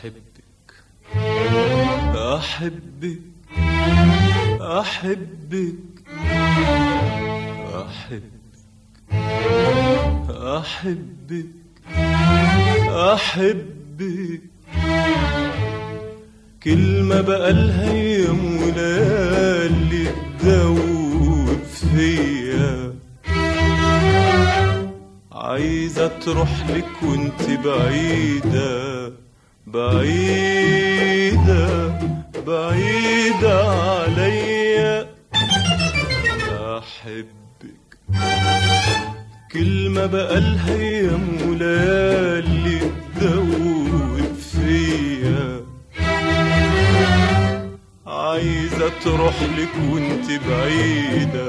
أحبك أحبك أحبك أحبك أحبك كلمة بقالها أيام وليالي تدوب فيا، عايزة تروح لك وانت بعيدة بعيدة بعيدة عليا. أحبك كلمة بقالها أيام وليالي تدوب فيا، عايزة تروح لك وانت بعيدة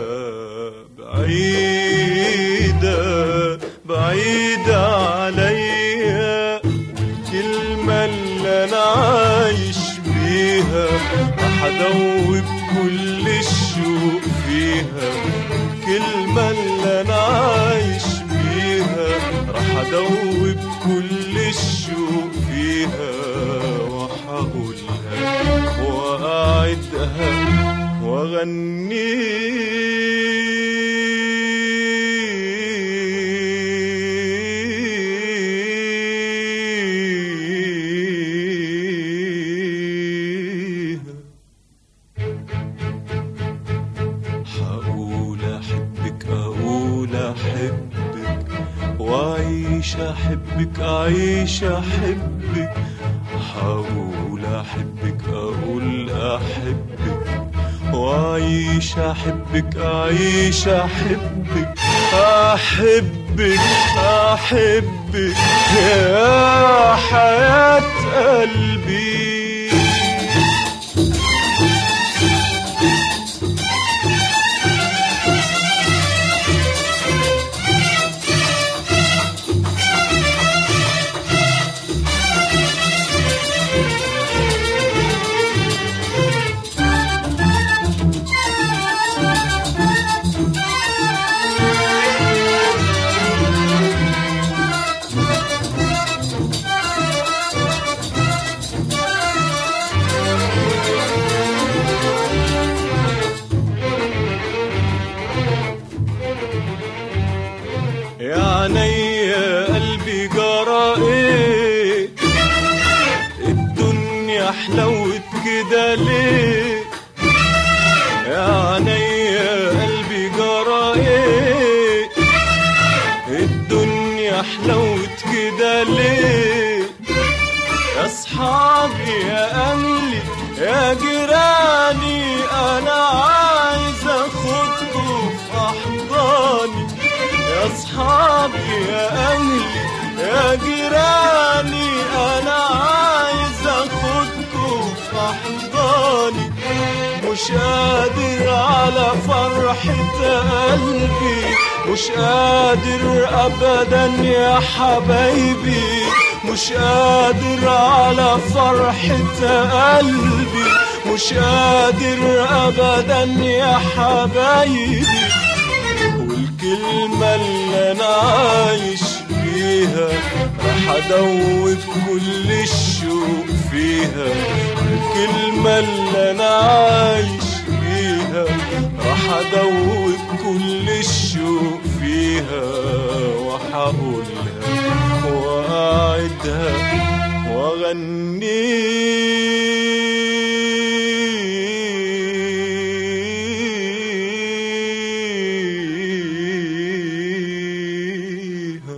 بعيدة بعيدة عليا. الكلمة اللي أنا عايش بيها راح أدوب كل الشوق فيها، الكلمة اللي أنا عايش بيها راح أدوب كل الشوق فيها، وهقولها وأعدها وأغنيها. هقول أحبك أقول أحبك وأعيش أحبك أعيش أحبك. هقول أحبك أقول أحبك وأعيش أحبك أعيش أحبك. أحبك أحبك يا حياة قلبي. يا عينيا قلبي جرى ايه، الدنيا حلوت كده ليه. يا عينيا قلبي جرى ايه، الدنيا حلوت كده ليه. يا اصحابي يا اهلي يا جيراني انا عايز اخدكم في احضاني. يا اصحابي يا اهلي يا جيراني انا عايز اخدكم في احضاني. مش قادر على فرحة قلبي، مش قادر ابدا يا حبايبي، مش قادر على فرحة قلبي، مش قادر ابدا يا حبايبي. والكلمة اللي انا عايش بيها راح ادوب كل الشوق فيها، الكلمة اللي انا عايش بيها راح ادوب كل الشوق فيها، وهقولها واعدها واغنيها.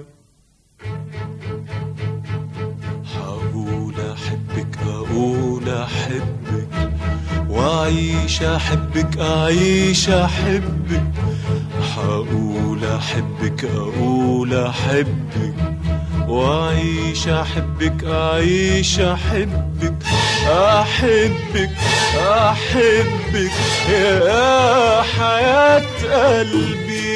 هقول احبك اقول احبك واعيش احبك اعيش احبك. هقول احبك اقول احبك واعيش احبك اعيش احبك. احبك احبك يا حياة قلبي.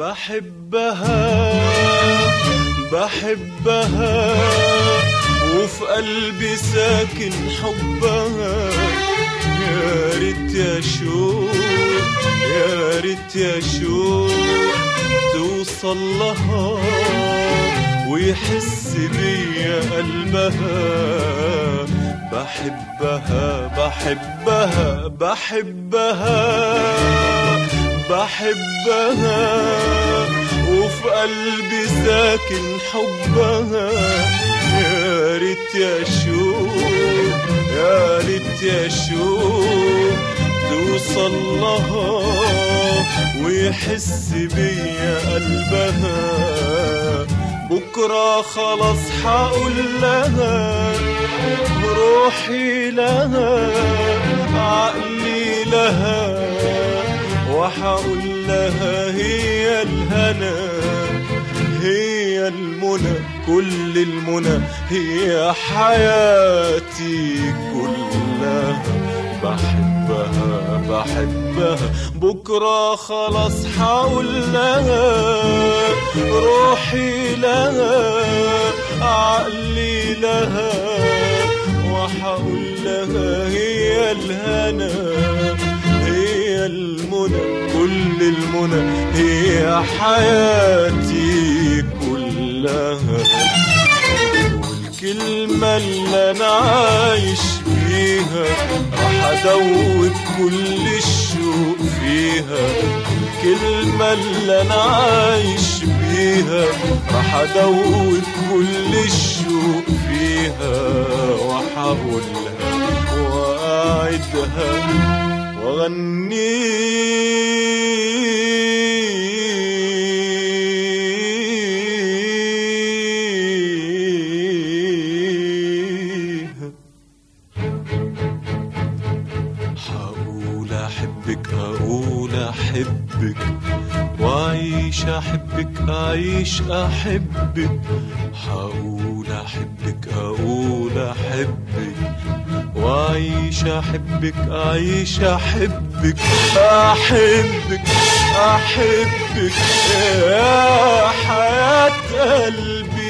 بحبها بحبها وفي قلبي ساكن حبها. يا ريت يا شوق يا ريت يا شوق توصل لها ويحس بيا قلبها. بحبها بحبها بحبها بحبها وفي قلبي ساكن حبها. يا ريت يا شوق يا ريت يا شوق توصل لها ويحس بيا قلبها. بكرة خلاص حقول لها روحي لها عقلي لها وحقول لها هي الهنا هي المنى كل المنى هي حياتي كلها. بحبها بحبها بكرة خلاص حقول لها روحي لها عقلي لها وحقول لها هي الهنا هي المنى كل المنى هي حياتي كلها. والكلمة اللي أنا عايش بيها راح أدوب كل الشوق فيها. الكلمة اللي أنا عايش بيها راح أدوب كل الشوق فيها. وحقولها وأعدها وأغنيها. هقول أحبك هقول أحبك وأعيش أحبك أعيش أحبك. هقول أحبك هقول أحبك وأعيش أحبك أعيش أحبك. أحبك أحبك يا حياة قلبي